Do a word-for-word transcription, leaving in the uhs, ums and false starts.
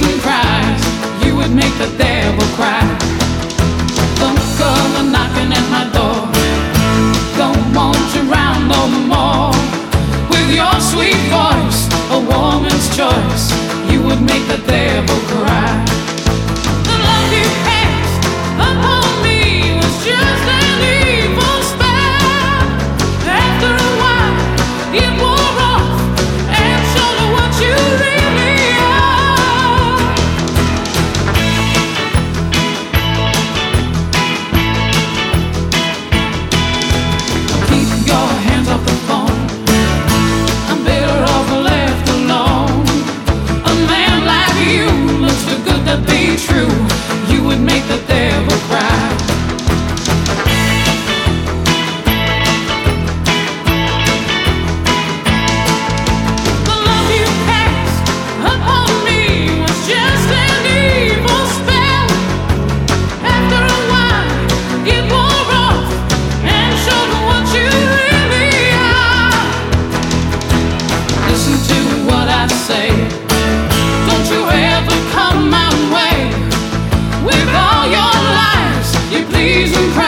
and cries, you would make the devil cry. Don't go knocking at my door, don't want you round no more. With your sweet voice, a woman's choice, you would make the devil cry. The love you cast upon me was just an evil spell. After a while, it wore off and showed her what you really are. Keep your hands off the phone, I'm better off left alone. A man like you looks too good to be true, you would make the devil cry. The love you cast upon me was just an evil spell. After a while, it wore off and showed her what you really are. Listen to what I say, don't you ever come my way with all your lies, you please and cry.